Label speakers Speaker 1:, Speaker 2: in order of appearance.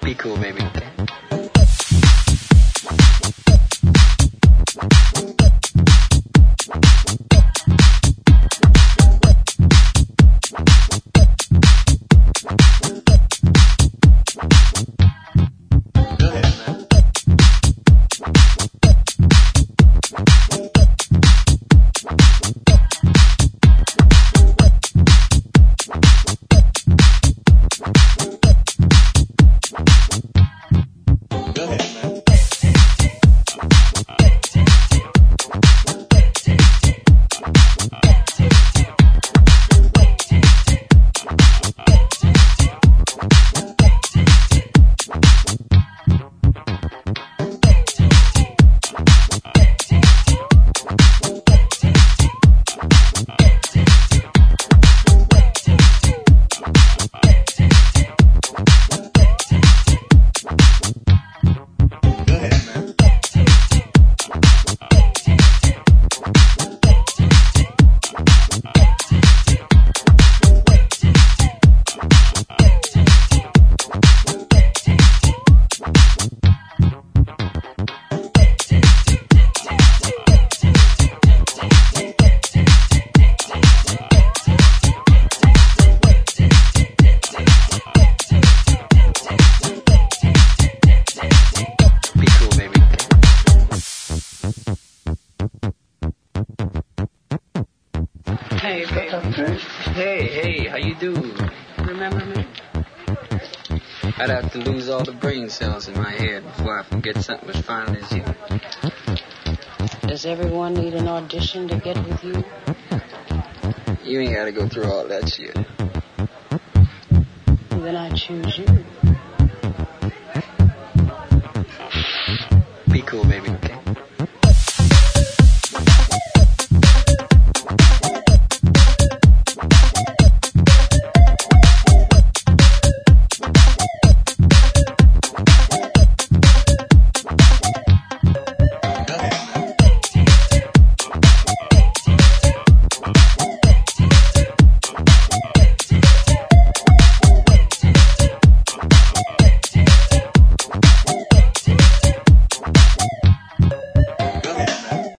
Speaker 1: Be cool, baby, okay? Hey, how you do?
Speaker 2: Remember me?
Speaker 1: I'd have to lose all the brain cells in my head before I forget something as fine as you.
Speaker 2: Does everyone need an audition to get with you?
Speaker 1: You ain't gotta go through all that shit.
Speaker 2: Then I choose you.